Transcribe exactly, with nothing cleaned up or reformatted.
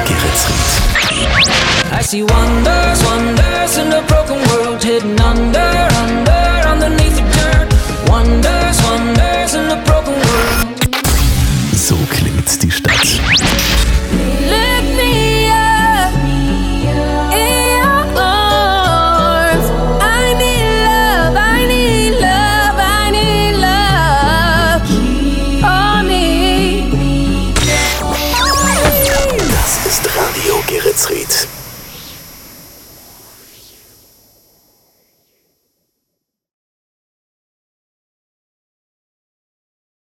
Geretsried. I see wonders, wonders in a broken world hidden under